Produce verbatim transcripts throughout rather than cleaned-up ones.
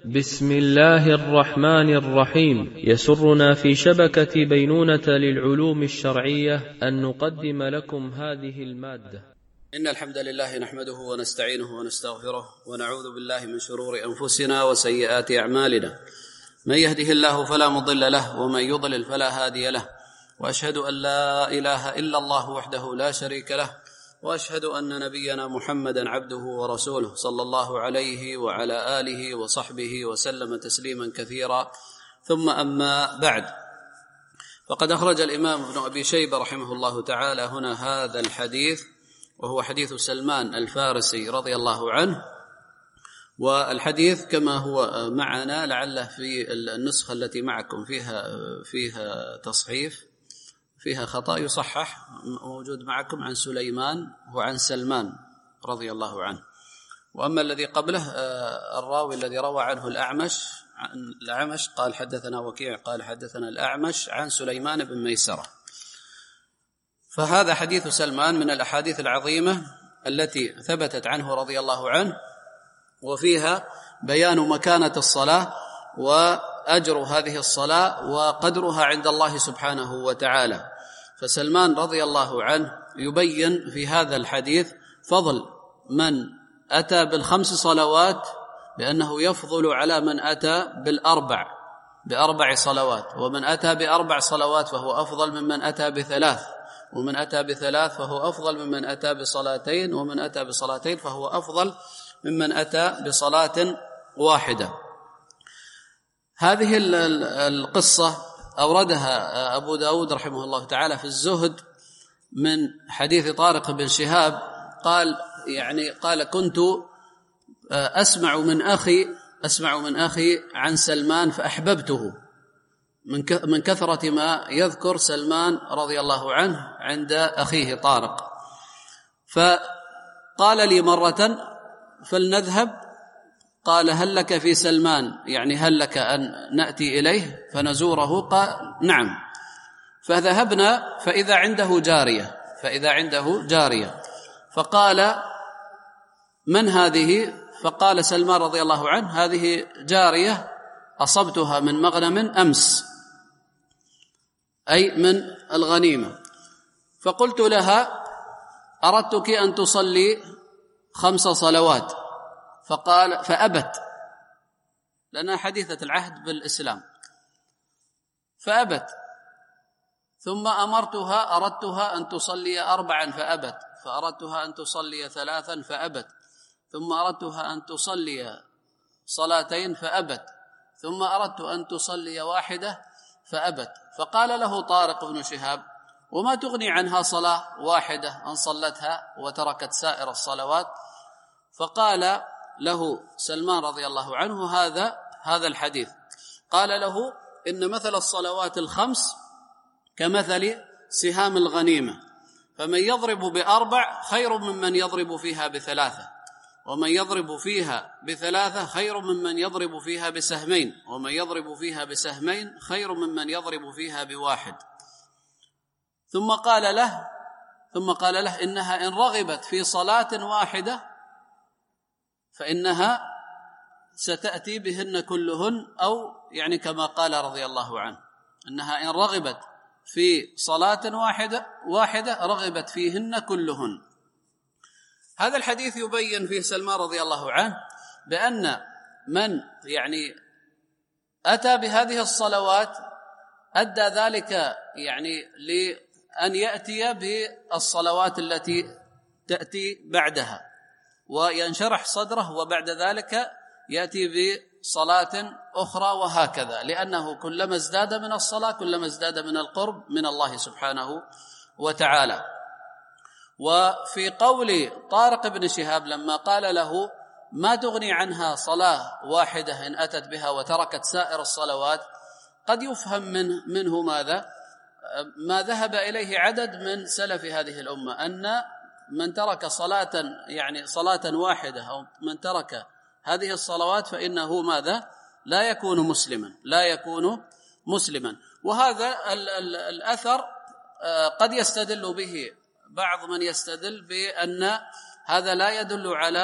بسم الله الرحمن الرحيم. يسرنا في شبكة بينونة للعلوم الشرعية أن نقدم لكم هذه المادة. إن الحمد لله نحمده ونستعينه ونستغفره ونعوذ بالله من شرور أنفسنا وسيئات أعمالنا، من يهده الله فلا مضل له ومن يضلل فلا هادي له، وأشهد أن لا إله إلا الله وحده لا شريك له، وأشهد أن نبينا محمدا عبده ورسوله صلى الله عليه وعلى آله وصحبه وسلم تسليما كثيرا، ثم أما بعد، فقد أخرج الإمام ابن أبي شيبة رحمه الله تعالى هنا هذا الحديث، وهو حديث سلمان الفارسي رضي الله عنه. والحديث كما هو معنا، لعله في النسخة التي معكم فيها فيها تصحيف، فيها خطأ يصحح، موجود معكم عن سليمان وعن سلمان رضي الله عنه. وأما الذي قبله الراوي الذي روى عنه الأعمش الأعمش قال حدثنا وكيع قال حدثنا الأعمش عن سليمان بن ميسرة. فهذا حديث سلمان من الأحاديث العظيمة التي ثبتت عنه رضي الله عنه، وفيها بيان مكانة الصلاة وأجر هذه الصلاة وقدرها عند الله سبحانه وتعالى. فسلمان رضي الله عنه يبين في هذا الحديث فضل من أتى بالخمس صلوات، بأنه يفضل على من أتى بالأربع بأربع صلوات، ومن أتى بأربع صلوات فهو أفضل ممن أتى بثلاث، ومن أتى بثلاث فهو أفضل ممن أتى بصلاتين، ومن أتى بصلاتين فهو أفضل ممن أتى بصلاة واحدة. هذه القصة أوردها أبو داود رحمه الله تعالى في الزهد من حديث طارق بن شهاب قال يعني قال كنت أسمع من أخي أسمع من أخي عن سلمان فأحببته، من كثرة ما يذكر سلمان رضي الله عنه عند أخيه طارق. فقال لي مرة فلنذهب، قال هل لك في سلمان، يعني هل لك أن نأتي إليه فنزوره؟ قال نعم. فذهبنا فإذا عنده جارية فإذا عنده جارية فقال من هذه؟ فقال سلمان رضي الله عنه هذه جارية أصبتها من مغنم أمس، أي من الغنيمة. فقلت لها أردتك أن تصلي خمس صلوات، فقال فأبت، لأنها حديثة العهد بالإسلام، فأبت. ثم أمرتها أردتها أن تصلي أربعا فأبت، فأردتها أن تصلي ثلاثا فأبت، ثم أردتها أن تصلي صلاتين فأبت، ثم أردت أن تصلي واحدة فأبت. فقال له طارق بن شهاب وما تغني عنها صلاة واحدة أن صلتها وتركت سائر الصلوات؟ فقال له سلمان رضي الله عنه هذا هذا الحديث، قال له إن مثل الصلوات الخمس كمثل سهام الغنيمة، فمن يضرب بأربع خير ممن يضرب فيها بثلاثة، ومن يضرب فيها بثلاثة خير ممن يضرب فيها بسهمين، ومن يضرب فيها بسهمين خير ممن يضرب فيها بواحد. ثم قال له ثم قال له إنها إن رغبت في صلاة واحدة فإنها ستأتي بهن كلهن، أو يعني كما قال رضي الله عنه إنها إن رغبت في صلاة واحدة واحدة رغبت فيهن كلهن. هذا الحديث يبين فيه سلمان رضي الله عنه بأن من يعني أتى بهذه الصلوات أدى ذلك يعني لأن يأتي بالصلوات التي تأتي بعدها وينشرح صدره، وبعد ذلك يأتي بصلاة أخرى، وهكذا، لأنه كلما ازداد من الصلاة كلما ازداد من القرب من الله سبحانه وتعالى. وفي قول طارق بن شهاب لما قال له ما تغني عنها صلاة واحدة إن أتت بها وتركت سائر الصلوات، قد يفهم من منه ماذا؟ ما ذهب إليه عدد من سلف هذه الأمة، أن من ترك صلاة يعني صلاة واحدة أو من ترك هذه الصلوات فإنه ماذا؟ لا يكون مسلما لا يكون مسلما. وهذا ال ال الأثر قد يستدل به بعض من يستدل بأن هذا لا يدل على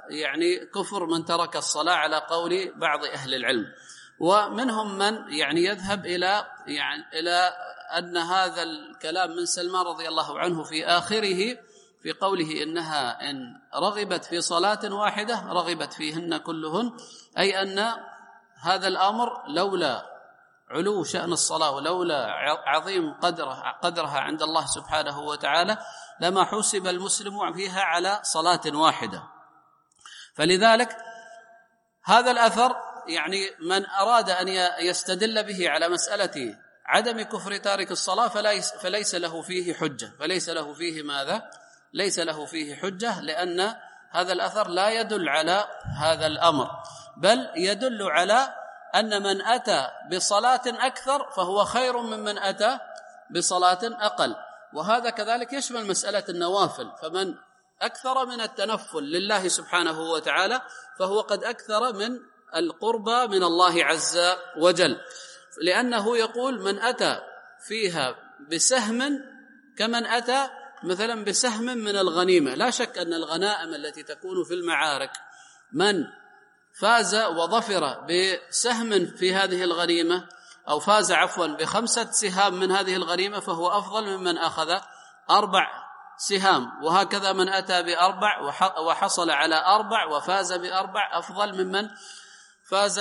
يعني كفر من ترك الصلاة على قول بعض أهل العلم. ومنهم من يعني يذهب إلى يعني إلى أن هذا الكلام من سلمان رضي الله عنه في آخره في قوله إنها إن رغبت في صلاة واحدة رغبت فيهن كلهن، أي أن هذا الأمر لولا علو شأن الصلاة ولولا عظيم قدرها, قدرها عند الله سبحانه وتعالى لما حسب المسلم فيها على صلاة واحدة. فلذلك هذا الأثر يعني من أراد أن يستدل به على مسألة عدم كفر تارك الصلاة فليس, فليس له فيه حجة، فليس له فيه ماذا؟ ليس له فيه حجة، لأن هذا الأثر لا يدل على هذا الأمر، بل يدل على أن من أتى بصلاة أكثر فهو خير ممن أتى بصلاة أقل. وهذا كذلك يشمل مسألة النوافل، فمن أكثر من التنفل لله سبحانه وتعالى فهو قد أكثر من القربى من الله عز وجل، لأنه يقول من أتى فيها بسهم كمن أتى مثلا بسهم من الغنيمة. لا شك أن الغنائم التي تكون في المعارك من فاز وظفر بسهم في هذه الغنيمة أو فاز عفوا بخمسة سهام من هذه الغنيمة فهو أفضل ممن أخذ أربع سهام، وهكذا من أتى بأربع وحصل على أربع وفاز بأربع أفضل ممن فاز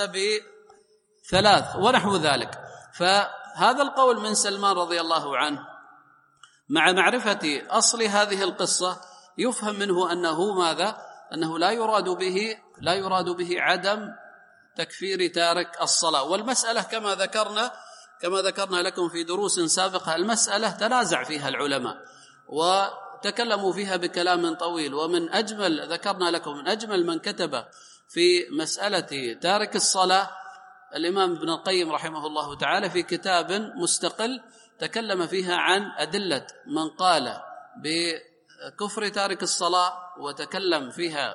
بثلاث ونحو ذلك. فهذا القول من سلمان رضي الله عنه مع معرفة أصل هذه القصة يفهم منه أنه ماذا؟ أنه لا يراد به لا يراد به عدم تكفير تارك الصلاة. والمسألة كما ذكرنا كما ذكرنا لكم في دروس سابقة المسألة تنازع فيها العلماء وتكلموا فيها بكلام طويل، ومن أجمل ذكرنا لكم من أجمل من كتب في مسألة تارك الصلاة الإمام ابن القيم رحمه الله تعالى في كتاب مستقل تكلم فيها عن أدلة من قال بكفر تارك الصلاة، وتكلم فيها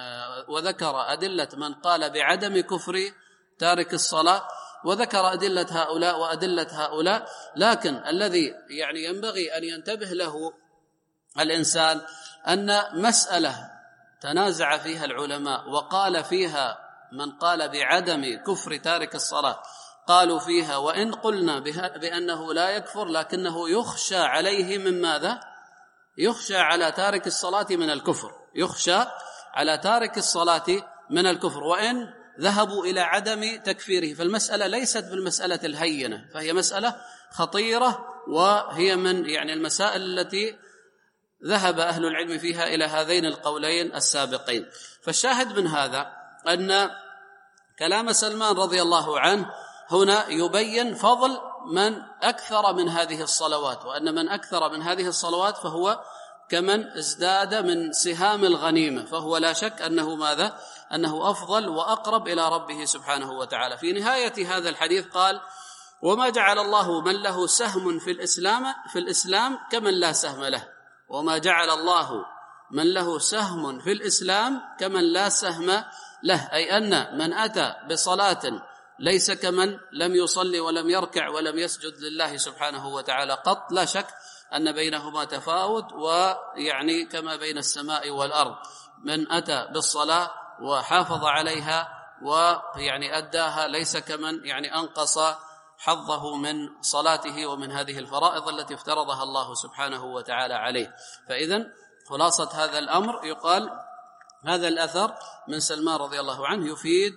وذكر أدلة من قال بعدم كفر تارك الصلاة، وذكر أدلة هؤلاء وأدلة هؤلاء. لكن الذي يعني ينبغي أن ينتبه له الإنسان أن مسألة تنازع فيها العلماء وقال فيها من قال بعدم كفر تارك الصلاة قالوا فيها وإن قلنا بأنه لا يكفر لكنه يخشى عليه من ماذا؟ يخشى على تارك الصلاة من الكفر، يخشى على تارك الصلاة من الكفر، وإن ذهبوا إلى عدم تكفيره. فالمسألة ليست بالمسألة الهينة، فهي مسألة خطيرة، وهي من يعني المسائل التي ذهب أهل العلم فيها إلى هذين القولين السابقين. فالشاهد من هذا أن كلام سلمان رضي الله عنه هنا يبين فضل من أكثر من هذه الصلوات، وأن من أكثر من هذه الصلوات فهو كمن ازداد من سهام الغنيمة، فهو لا شك أنه ماذا؟ أنه أفضل وأقرب إلى ربه سبحانه وتعالى. في نهاية هذا الحديث قال وما جعل الله من له سهم في الإسلام في الإسلام كمن لا سهم له، وما جعل الله من له سهم في الإسلام كمن لا سهم له، أي أن من أتى بصلاة ليس كمن لم يصلي ولم يركع ولم يسجد لله سبحانه وتعالى قط. لا شك أن بينهما تفاوت، ويعني كما بين السماء والأرض. من أتى بالصلاة وحافظ عليها ويعني أداها ليس كمن يعني أنقص حظه من صلاته ومن هذه الفرائض التي افترضها الله سبحانه وتعالى عليه. فإذن خلاصة هذا الأمر يقال هذا الأثر من سلمان رضي الله عنه يفيد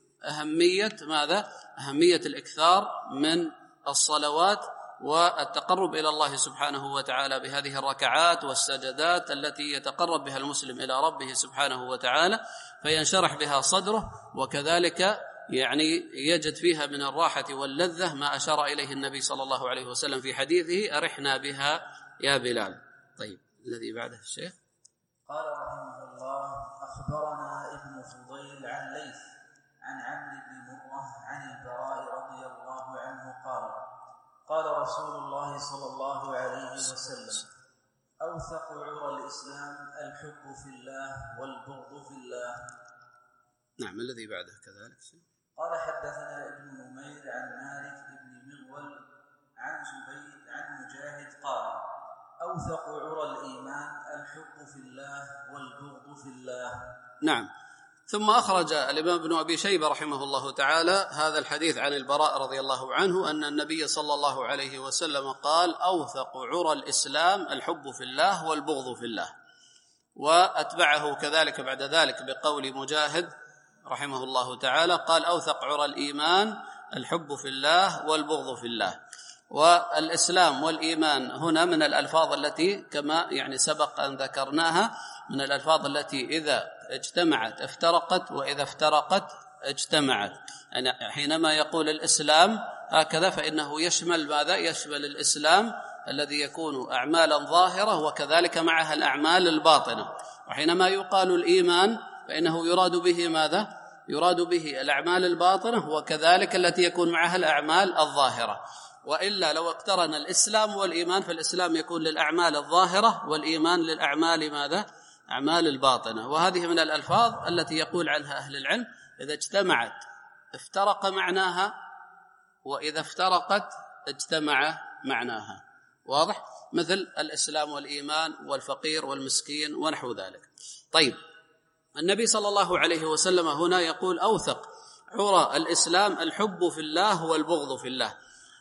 أهمية ماذا؟ أهمية الإكثار من الصلوات والتقرب إلى الله سبحانه وتعالى بهذه الركعات والسجدات التي يتقرب بها المسلم إلى ربه سبحانه وتعالى فينشرح بها صدره، وكذلك يعني يجد فيها من الراحة واللذة ما أشار إليه النبي صلى الله عليه وسلم في حديثه أرحنا بها يا بلال. طيب الذي بعده الشيخ قال رحمه الله أخبرنا ابن فضيل عن ليث عن عمرو بن مرة عن البراء رضي الله عنه قال قال رسول الله صلى الله عليه وسلم أوثق عرى الإسلام الحب في الله والبغض في الله. نعم الذي بعده كذلك. قال حدثنا ابن نمير عن مالك بن مغول عن زبيد عن مجاهد قال أوثق عرى الإيمان الحب في الله والبغض في الله. نعم ثم أخرج الإمام ابن أبي شيبة رحمه الله تعالى هذا الحديث عن البراء رضي الله عنه أن النبي صلى الله عليه وسلم قال: أوثق عرى الإسلام الحب في الله والبغض في الله. وأتبعه كذلك بعد ذلك بقول مجاهد رحمه الله تعالى قال: أوثق عرى الإيمان الحب في الله والبغض في الله. والإسلام والإيمان هنا من الألفاظ التي كما يعني سبق أن ذكرناها من الألفاظ التي إذا اجتمعت افترقت وإذا افترقت اجتمعت. يعني حينما يقول الإسلام هكذا فإنه يشمل ماذا؟ يشمل الإسلام الذي يكون أعمالا ظاهرة وكذلك معها الأعمال الباطنة. وحينما يقال الإيمان فإنه يراد به ماذا؟ يراد به الأعمال الباطنة وكذلك التي يكون معها الأعمال الظاهرة. وإلا لو اقترن الإسلام والإيمان فالإسلام يكون للأعمال الظاهرة والإيمان للأعمال ماذا؟ أعمال الباطنة. وهذه من الألفاظ التي يقول عنها أهل العلم إذا اجتمعت افترق معناها وإذا افترقت اجتمع معناها. واضح؟ مثل الإسلام والإيمان والفقير والمسكين ونحو ذلك. طيب، النبي صلى الله عليه وسلم هنا يقول: أوثق عرى الإسلام الحب في الله والبغض في الله.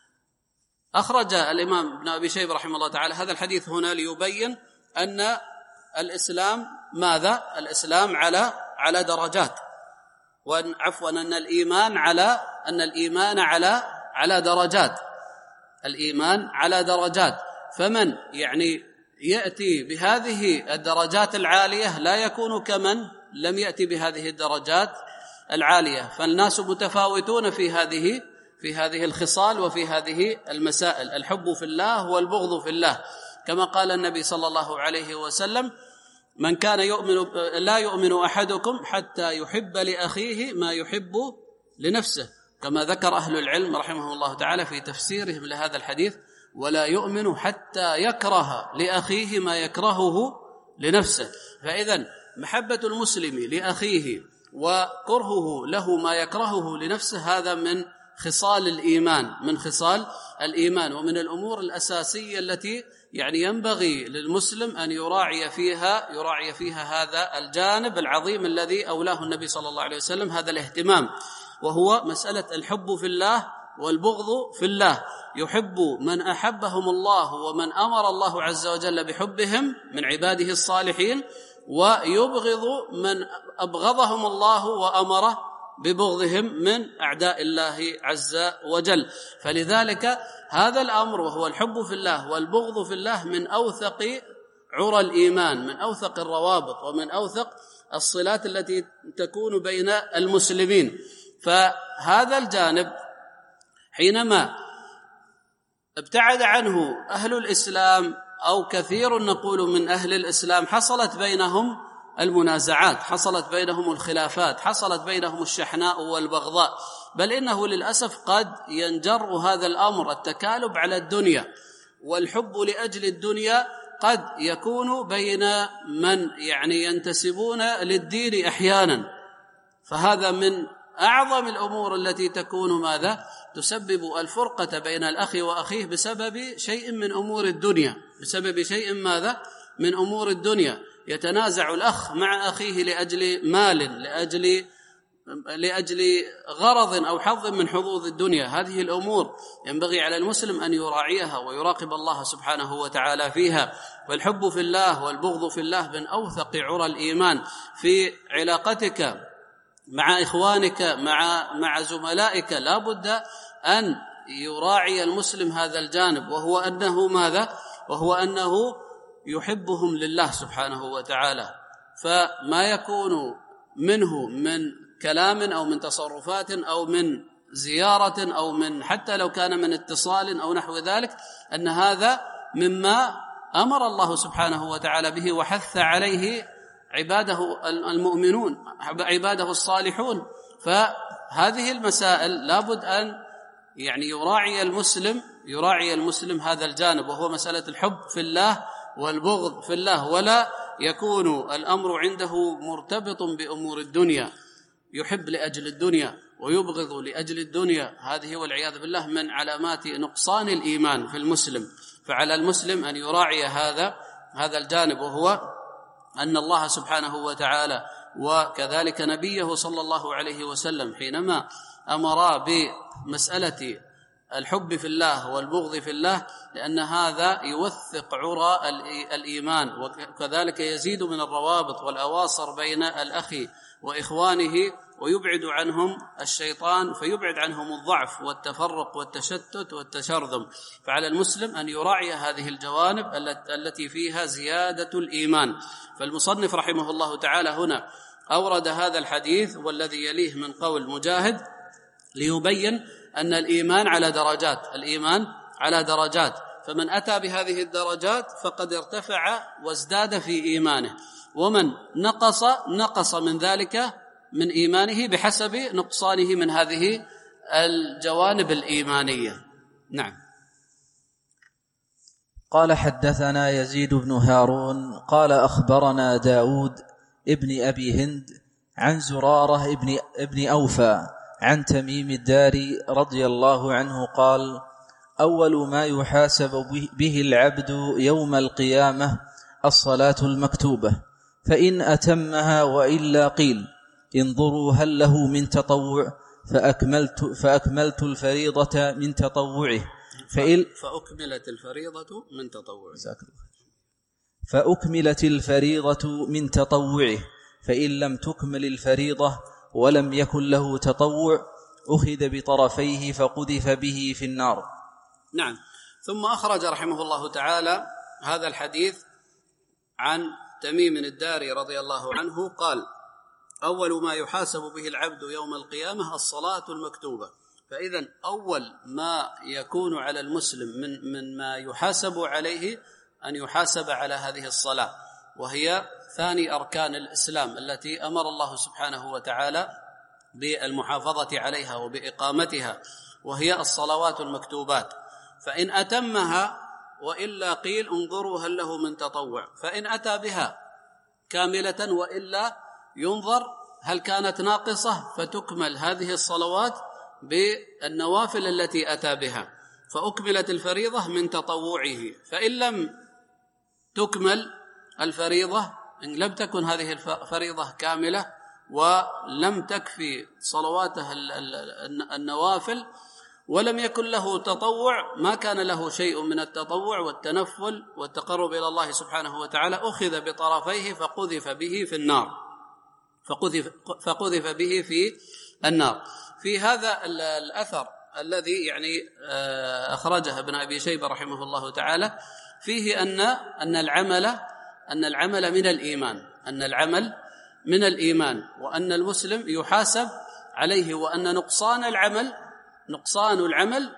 أخرج الإمام ابن أبي شيبة رحمه الله تعالى هذا الحديث هنا ليبين أن الإسلام ماذا؟ الإسلام على على درجات، وأن عفوا أن الإيمان على أن الإيمان على على درجات، الإيمان على درجات. فمن يعني يأتي بهذه الدرجات العالية لا يكون كمن لم يأتي بهذه الدرجات العالية، فالناس متفاوتون في هذه في هذه الخصال وفي هذه المسائل، الحب في الله والبغض في الله، كما قال النبي صلى الله عليه وسلم: من كان يؤمن لا يؤمن أحدكم حتى يحب لأخيه ما يحب لنفسه، كما ذكر أهل العلم رحمه الله تعالى في تفسيرهم لهذا الحديث: ولا يؤمن حتى يكره لأخيه ما يكرهه لنفسه. فإذن محبة المسلم لأخيه وكرهه له ما يكرهه لنفسه هذا من خصال الإيمان، من خصال الإيمان، ومن الأمور الأساسية التي يعني ينبغي للمسلم أن يراعي فيها يراعي فيها هذا الجانب العظيم الذي أولاه النبي صلى الله عليه وسلم هذا الاهتمام، وهو مسألة الحب في الله والبغض في الله. يحب من أحبهم الله ومن أمر الله عز وجل بحبهم من عباده الصالحين، ويبغض من أبغضهم الله وأمره ببغضهم من أعداء الله عز وجل. فلذلك هذا الأمر وهو الحب في الله والبغض في الله من أوثق عرى الإيمان، من أوثق الروابط ومن أوثق الصلات التي تكون بين المسلمين. فهذا الجانب حينما ابتعد عنه أهل الإسلام أو كثير نقول من أهل الإسلام حصلت بينهم المنازعات، حصلت بينهم الخلافات، حصلت بينهم الشحناء والبغضاء، بل إنه للأسف قد ينجر هذا الأمر التكالب على الدنيا، والحب لأجل الدنيا قد يكون بين من يعني ينتسبون للدين أحيانا. فهذا من أعظم الأمور التي تكون ماذا؟ تسبب الفرقة بين الأخ وأخيه بسبب شيء من أمور الدنيا، بسبب شيء ماذا؟ من أمور الدنيا. يتنازع الأخ مع أخيه لأجل مال، لأجل لأجل غرض أو حظ من حظوظ الدنيا. هذه الأمور ينبغي على المسلم أن يراعيها ويراقب الله سبحانه وتعالى فيها. والحب في الله والبغض في الله من أوثق عرى الإيمان. في علاقتك مع إخوانك مع مع زملائك لا بد أن يراعي المسلم هذا الجانب، وهو أنه ماذا؟ وهو أنه يحبهم لله سبحانه وتعالى. فما يكون منه من كلام أو من تصرفات أو من زيارة أو من حتى لو كان من اتصال أو نحو ذلك، أن هذا مما أمر الله سبحانه وتعالى به وحث عليه عباده المؤمنون، عباده الصالحون. فهذه المسائل لابد أن يعني يراعي المسلم يراعي المسلم هذا الجانب، وهو مسألة الحب في الله والبغض في الله، ولا يكون الأمر عنده مرتبط بأمور الدنيا، يحب لأجل الدنيا ويبغض لأجل الدنيا. هذه والعياذ بالله من علامات نقصان الإيمان في المسلم. فعلى المسلم أن يراعي هذا هذا الجانب، وهو أن الله سبحانه وتعالى وكذلك نبيه صلى الله عليه وسلم حينما أمر بمسألة الحب في الله والبغض في الله، لأن هذا يوثق عرى الإيمان، وكذلك يزيد من الروابط والأواصر بين الأخ وإخوانه، ويبعد عنهم الشيطان فيبعد عنهم الضعف والتفرق والتشتت والتشرذم. فعلى المسلم أن يراعي هذه الجوانب التي فيها زيادة الإيمان. فالمصنف رحمه الله تعالى هنا أورد هذا الحديث والذي يليه من قول مجاهد ليبين أن الإيمان على درجات، الإيمان على درجات، فمن أتى بهذه الدرجات فقد ارتفع وازداد في إيمانه، ومن نقص نقص من ذلك من إيمانه بحسب نقصانه من هذه الجوانب الإيمانية. نعم. قال حدثنا يزيد بن هارون قال أخبرنا داود ابن أبي هند عن زرارة ابن, ابن أوفى عن تميم الداري رضي الله عنه قال: أول ما يحاسب به العبد يوم القيامة الصلاة المكتوبة، فإن أتمها وإلا قيل: انظروا هل له من تطوع، فأكملت, فأكملت الفريضة من تطوعه فإن فأكملت الفريضة من تطوعه فأكملت الفريضة من تطوعه فإن لم تكمل الفريضة ولم يكن له تطوع أخذ بطرفيه فقذف به في النار. نعم. ثم أخرج رحمه الله تعالى هذا الحديث عن تميم الداري رضي الله عنه قال: أول ما يحاسب به العبد يوم القيامة الصلاة المكتوبة. فإذا أول ما يكون على المسلم من, من ما يحاسب عليه أن يحاسب على هذه الصلاة، وهي ثاني أركان الإسلام التي أمر الله سبحانه وتعالى بالمحافظة عليها وبإقامتها، وهي الصلوات المكتوبات. فإن أتمها وإلا قيل انظروا هل له من تطوع، فإن أتى بها كاملة وإلا ينظر هل كانت ناقصة فتكمل هذه الصلوات بالنوافل التي أتى بها، فأكملت الفريضة من تطوعه. فإن لم تكمل الفريضة، إن لم تكن هذه الفريضة كاملة ولم تكفي صلواته النوافل ولم يكن له تطوع، ما كان له شيء من التطوع والتنفل والتقرب إلى الله سبحانه وتعالى، أخذ بطرفيه فقذف به في النار فقذف, فقذف به في النار. في هذا الأثر الذي يعني أخرجه ابن أبي شيبة رحمه الله تعالى فيه أن أن العمل أن العمل من الإيمان أن العمل من الإيمان وأن المسلم يحاسب عليه، وأن نقصان العمل نقصان العمل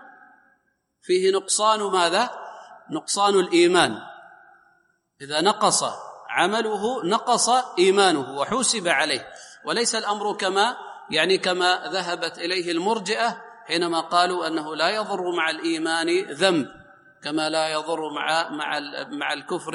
فيه نقصان ماذا؟ نقصان الإيمان. إذا نقص عمله نقص إيمانه وحوسب عليه، وليس الأمر كما يعني كما ذهبت إليه المرجئة حينما قالوا أنه لا يضر مع الإيمان ذنب كما لا يضر مع مع مع الكفر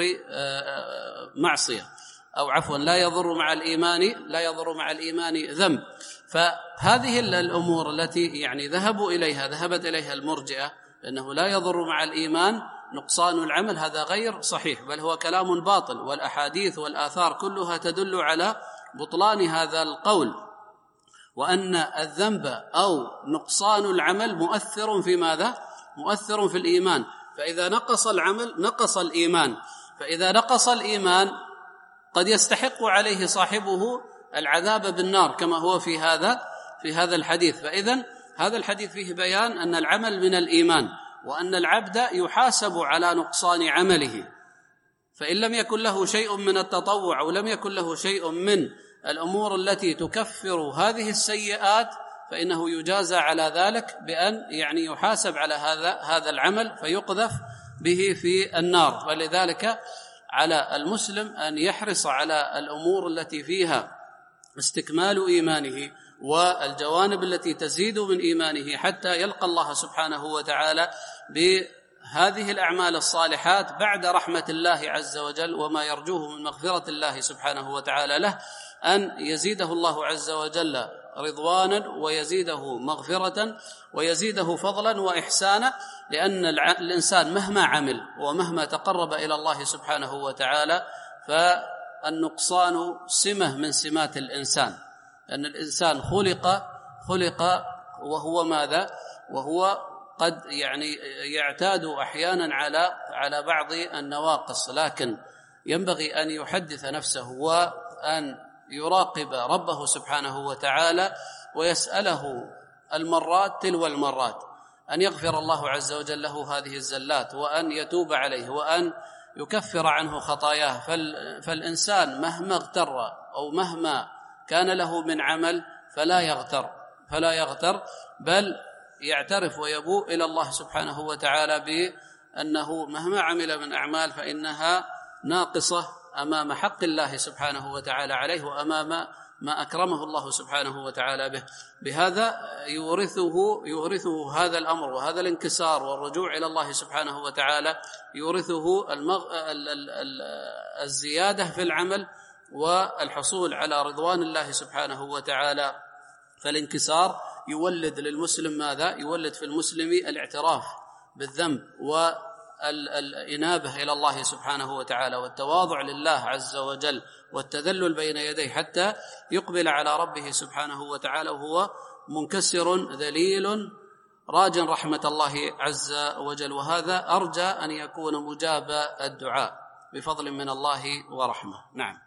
معصية، أو عفوا لا يضر مع الإيمان لا يضر مع الإيمان ذنب. فهذه الأمور التي يعني ذهبوا إليها ذهبت إليها المرجئة أنه لا يضر مع الإيمان نقصان العمل، هذا غير صحيح، بل هو كلام باطل، والأحاديث والآثار كلها تدل على بطلان هذا القول، وأن الذنب أو نقصان العمل مؤثر في ماذا؟ مؤثر في الإيمان. فإذا نقص العمل نقص الإيمان، فإذا نقص الإيمان قد يستحق عليه صاحبه العذاب بالنار كما هو في هذا في هذا الحديث. فإذن هذا الحديث فيه بيان أن العمل من الإيمان، وأن العبد يحاسب على نقصان عمله، فإن لم يكن له شيء من التطوع ولم يكن له شيء من الأمور التي تكفر هذه السيئات فإنه يجازى على ذلك بأن يعني يحاسب على هذا هذا العمل فيقذف به في النار. ولذلك على المسلم أن يحرص على الأمور التي فيها استكمال إيمانه والجوانب التي تزيد من إيمانه حتى يلقى الله سبحانه وتعالى بهذه الأعمال الصالحات بعد رحمة الله عز وجل وما يرجوه من مغفرة الله سبحانه وتعالى له، أن يزيده الله عز وجل رضوانا ويزيده مغفرة ويزيده فضلا وإحسانا، لأن الإنسان مهما عمل ومهما تقرب إلى الله سبحانه وتعالى النقصان سمة من سمات الإنسان، لأن الإنسان خلق خلق وهو ماذا؟ وهو قد يعني يعتاد أحيانا على على بعض النواقص، لكن ينبغي أن يحدث نفسه وأن يراقب ربه سبحانه وتعالى ويسأله المرات تلو المرات أن يغفر الله عز وجل له هذه الزلات، وأن يتوب عليه، وأن يكفر عنه خطاياه. فالإنسان مهما اغتر أو مهما كان له من عمل فلا يغتر فلا يغتر بل يعترف ويبوء إلى الله سبحانه وتعالى بأنه مهما عمل من أعمال فإنها ناقصة أمام حق الله سبحانه وتعالى عليه، وأمام ما أكرمه الله سبحانه وتعالى به. بهذا يورثه يورثه هذا الأمر وهذا الانكسار والرجوع إلى الله سبحانه وتعالى، يورثه المغ... ال... ال... ال... الزيادة في العمل والحصول على رضوان الله سبحانه وتعالى. فالانكسار يولد للمسلم ماذا؟ يولد في المسلم الاعتراف بالذنب والإنابة إلى الله سبحانه وتعالى والتواضع لله عز وجل والتذلل بين يديه حتى يقبل على ربه سبحانه وتعالى وهو منكسر ذليل راج رحمة الله عز وجل. وهذا أرجى أن يكون مجاب الدعاء بفضل من الله ورحمة. نعم.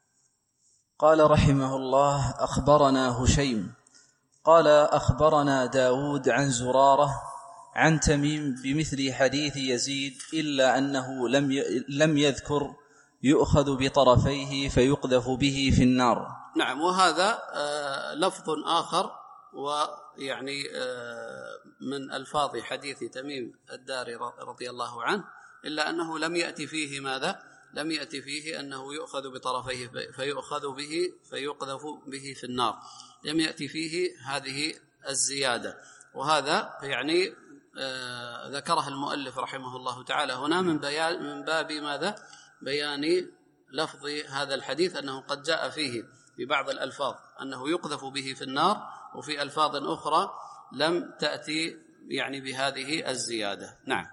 قال رحمه الله: أخبرنا هشيم قال أخبرنا داود عن زرارة عن تميم بمثل حديث يزيد، إلا أنه لم لم يذكر يؤخذ بطرفيه فيقذف به في النار. نعم. وهذا آه لفظ آخر، ويعني آه من ألفاظ حديث تميم الداري رضي الله عنه، إلا أنه لم يأتي فيه ماذا؟ لم يأتي فيه أنه يؤخذ بطرفيه فيؤخذ به فيقذف به في النار، لم يأتي فيه هذه الزيادة. وهذا يعني آه ذكرها المؤلف رحمه الله تعالى هنا من بيان من باب ماذا؟ بيان لفظ هذا الحديث، أنه قد جاء فيه ببعض الألفاظ أنه يقذف به في النار، وفي ألفاظ أخرى لم تأتي يعني بهذه الزيادة. نعم.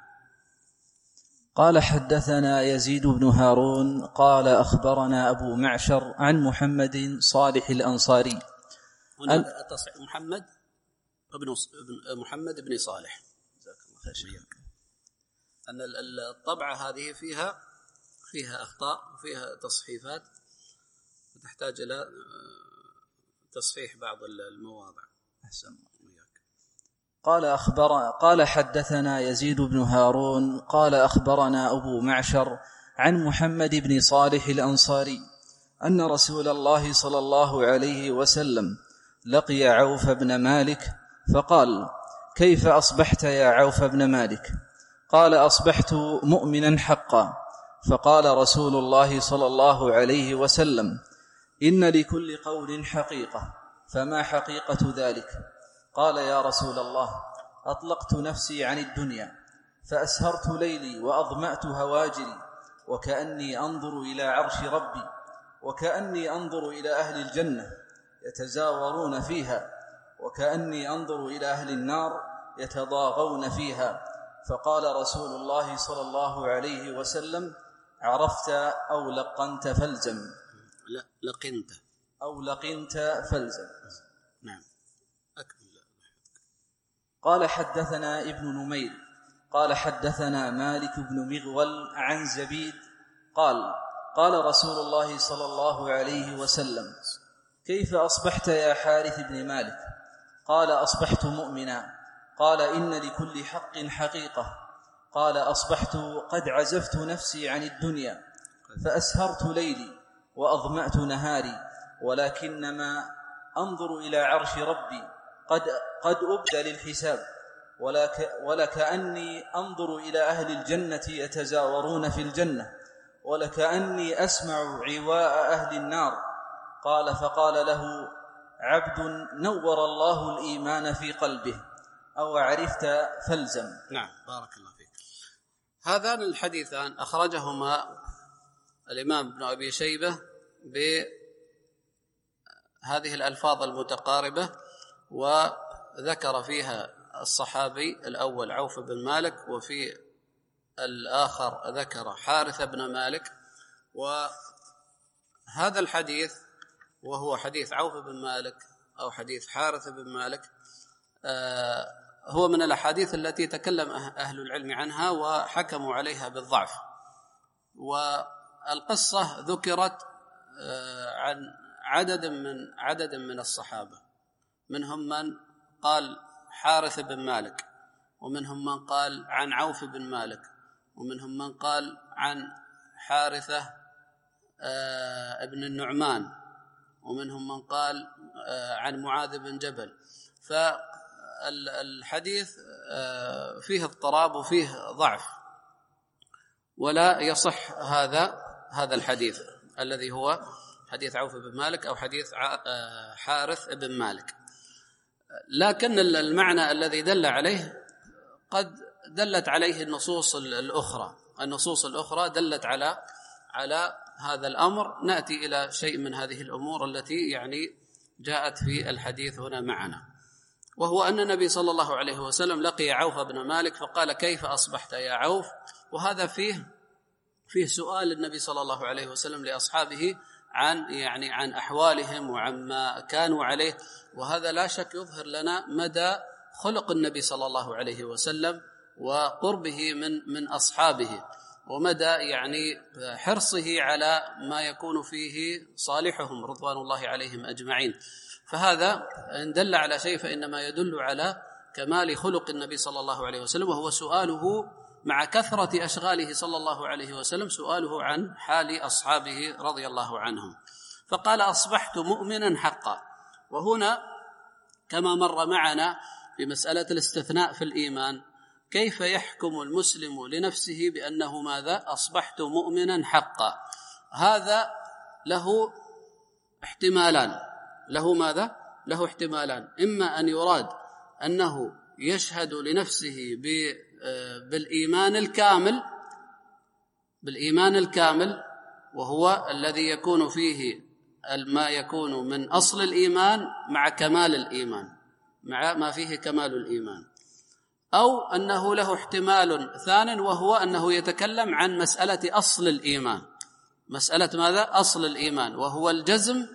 قال حدثنا يزيد بن هارون قال أخبرنا أبو معشر عن محمد صالح الأنصاري. هنا محمد بن محمد بن صالح. أن الطبعة هذه فيها فيها أخطاء وفيها تصحيفات وتحتاج إلى تصحيح بعض المواضع. أحسن. قال أخبر قال حدثنا يزيد بن هارون قال أخبرنا أبو معشر عن محمد بن صالح الأنصاري أن رسول الله صلى الله عليه وسلم لقي عوف بن مالك فقال: كيف أصبحت يا عوف بن مالك؟ قال: أصبحت مؤمنا حقا. فقال رسول الله صلى الله عليه وسلم: إن لكل قول حقيقة، فما حقيقة ذلك؟ قال: يا رسول الله، أطلقت نفسي عن الدنيا فأسهرت ليلي وأظمأت هواجري، وكأني أنظر إلى عرش ربي، وكأني أنظر إلى أهل الجنة يتزاورون فيها، وكأني أنظر إلى أهل النار يتضاغون فيها. فقال رسول الله صلى الله عليه وسلم: عرفت أو لقنت فالزم. لا لقنت أو لقنت فالزم. نعم. أكمل. قال حدثنا ابن نمير قال حدثنا مالك بن مغول عن زبيد قال: قال رسول الله صلى الله عليه وسلم: كيف أصبحت يا حارث بن مالك؟ قال: أصبحت مؤمنا. قال: إن لكل حق حقيقة. قال: أصبحت قد عزفت نفسي عن الدنيا فأسهرت ليلي وأظمأت نهاري، ولكنما أنظر إلى عرش ربي قد, قد أبدى للحساب، ولك ولكأني أنظر إلى أهل الجنة يتزاورون في الجنة، ولكأني أسمع عواء أهل النار. قال: فقال له عبد نور الله الإيمان في قلبه، أو عرفت فالزم. نعم. بارك الله فيك. هذان الحديثان أخرجهما الإمام ابن أبي شيبة بهذه الألفاظ المتقاربة، وذكر فيها الصحابي الأول عوف بن مالك، وفي الآخر ذكر حارث بن مالك، هذا الحديث وهو حديث عوف بن مالك أو حديث حارث بن مالك هو من الأحاديث التي تكلم أهل العلم عنها وحكموا عليها بالضعف. والقصة ذكرت عن عدد من عدد من الصحابة، منهم من قال حارث بن مالك، ومنهم من قال عن عوف بن مالك، ومنهم من قال عن حارثة ابن النعمان، ومنهم من قال عن معاذ بن جبل. فالحديث فيه اضطراب وفيه ضعف، ولا يصح هذا هذا الحديث الذي هو حديث عوف بن مالك أو حديث حارث بن مالك. لكن المعنى الذي دل عليه قد دلت عليه النصوص الأخرى النصوص الأخرى دلت على على هذا الأمر. نأتي إلى شيء من هذه الأمور التي يعني جاءت في الحديث هنا معنا، وهو أن النبي صلى الله عليه وسلم لقي عوف بن مالك فقال: كيف أصبحت يا عوف؟ وهذا فيه فيه سؤال النبي صلى الله عليه وسلم لأصحابه عن يعني عن أحوالهم وعما كانوا عليه، وهذا لا شك يظهر لنا مدى خلق النبي صلى الله عليه وسلم وقربه من من أصحابه، ومدى يعني حرصه على ما يكون فيه صالحهم رضوان الله عليهم أجمعين. فهذا إن دل على شيء فإنما يدل على كمال خلق النبي صلى الله عليه وسلم، وهو سؤاله مع كثرة أشغاله صلى الله عليه وسلم سؤاله عن حال أصحابه رضي الله عنهم. فقال: أصبحت مؤمنا حقا. وهنا كما مر معنا في مسألة الاستثناء في الإيمان، كيف يحكم المسلم لنفسه بأنه ماذا؟ أصبحت مؤمنا حقا. هذا له احتمالان له ماذا؟ له احتمالان إما أن يراد أنه يشهد لنفسه بالإيمان الكامل بالإيمان الكامل وهو الذي يكون فيه ما يكون من أصل الإيمان مع كمال الإيمان مع ما فيه كمال الإيمان، أو أنه له احتمال ثان وهو أنه يتكلم عن مسألة أصل الإيمان مسألة ماذا؟ أصل الإيمان، وهو الجزم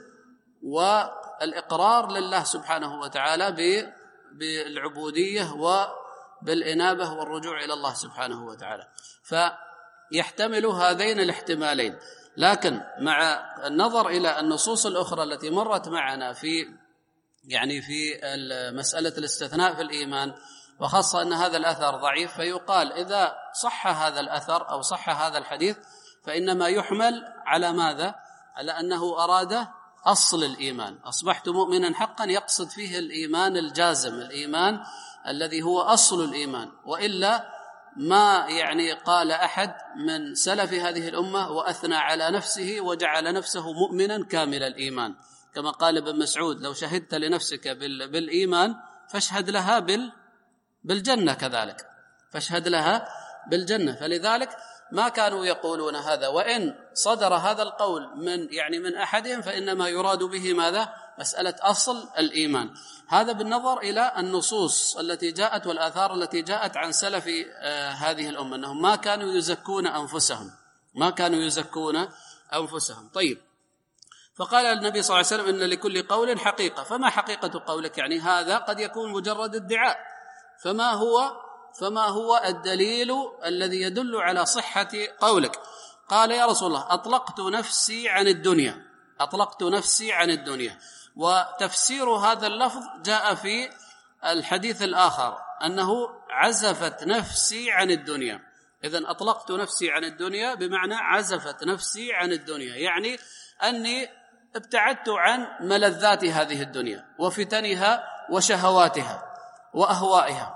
والإقرار لله سبحانه وتعالى بالعبودية وبالإنابة والرجوع إلى الله سبحانه وتعالى. فيحتمل هذين الاحتمالين، لكن مع النظر إلى النصوص الأخرى التي مرت معنا في يعني في مسألة الاستثناء في الإيمان، وخاصة أن هذا الأثر ضعيف، فيقال إذا صح هذا الأثر أو صح هذا الحديث فإنما يحمل على ماذا؟ على أنه أراد أصل الإيمان. أصبحت مؤمنا حقا يقصد فيه الإيمان الجازم، الإيمان الذي هو أصل الإيمان، وإلا ما يعني قال أحد من سلف هذه الأمة وأثنى على نفسه وجعل نفسه مؤمنا كامل الإيمان، كما قال ابن مسعود: لو شهدت لنفسك بالإيمان فاشهد لها بالجنة، كذلك فاشهد لها بالجنة. فلذلك ما كانوا يقولون هذا، وإن صدر هذا القول من يعني من أحدهم فإنما يراد به ماذا؟ مسألة أصل الإيمان. هذا بالنظر إلى النصوص التي جاءت والآثار التي جاءت عن سلف آه هذه الأمة أنهم ما كانوا يزكون أنفسهم ما كانوا يزكون أنفسهم. طيب، فقال النبي صلى الله عليه وسلم: إن لكل قول حقيقة. فما حقيقة قولك؟ يعني هذا قد يكون مجرد ادعاء، فما هو فما هو الدليل الذي يدل على صحة قولك؟ قال: يا رسول الله، أطلقت نفسي عن الدنيا أطلقت نفسي عن الدنيا. وتفسير هذا اللفظ جاء في الحديث الآخر أنه عزفت نفسي عن الدنيا. إذن أطلقت نفسي عن الدنيا بمعنى عزفت نفسي عن الدنيا، يعني أني ابتعدت عن ملذات هذه الدنيا وفتنها وشهواتها وأهوائها،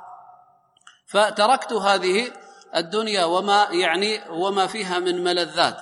فتركت هذه الدنيا وما يعني وما فيها من ملذات.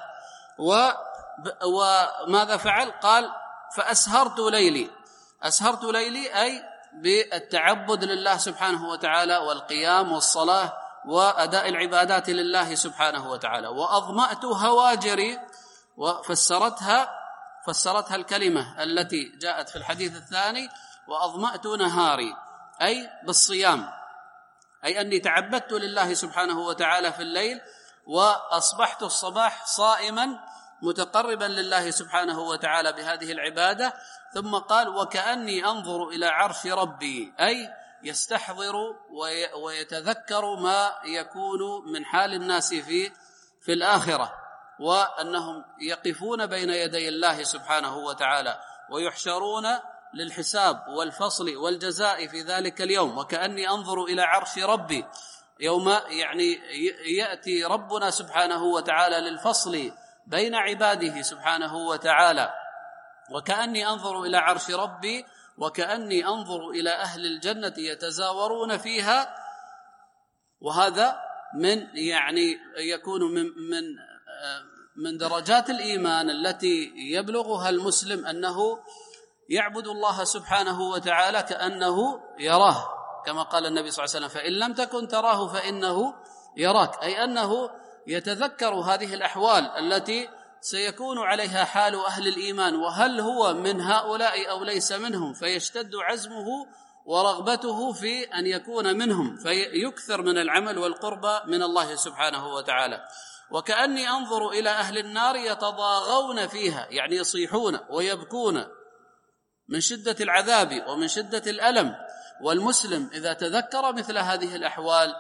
وماذا فعل؟ قال: فأسهرت ليلي أسهرت ليلي أي بالتعبد لله سبحانه وتعالى والقيام والصلاة وأداء العبادات لله سبحانه وتعالى، وأظمأت هواجري. وفسرتها فسرتها الكلمة التي جاءت في الحديث الثاني: وأظمأت نهاري، أي بالصيام، أي أني تعبدت لله سبحانه وتعالى في الليل، وأصبحت الصباح صائما متقربا لله سبحانه وتعالى بهذه العبادة. ثم قال وكأني أنظر إلى عرش ربي، أي يستحضر ويتذكر ما يكون من حال الناس في في الآخرة، وأنهم يقفون بين يدي الله سبحانه وتعالى ويحشرون للحساب والفصل والجزاء في ذلك اليوم. وكأني أنظر إلى عرش ربي يوم يعني يأتي ربنا سبحانه وتعالى للفصل بين عباده سبحانه وتعالى. وكأني أنظر إلى عرش ربي وكأني أنظر إلى أهل الجنة يتزاورون فيها. وهذا من يعني يكون من من من درجات الإيمان التي يبلغها المسلم، أنه يعبد الله سبحانه وتعالى كأنه يراه، كما قال النبي صلى الله عليه وسلم: فإن لم تكن تراه فإنه يراك، أي أنه يتذكر هذه الأحوال التي سيكون عليها حال أهل الإيمان، وهل هو من هؤلاء أو ليس منهم، فيشتد عزمه ورغبته في أن يكون منهم، فيكثر من العمل والقرب من الله سبحانه وتعالى. وكأني أنظر إلى أهل النار يتضاغون فيها، يعني يصيحون ويبكون من شدة العذاب ومن شدة الألم. والمسلم إذا تذكر مثل هذه الأحوال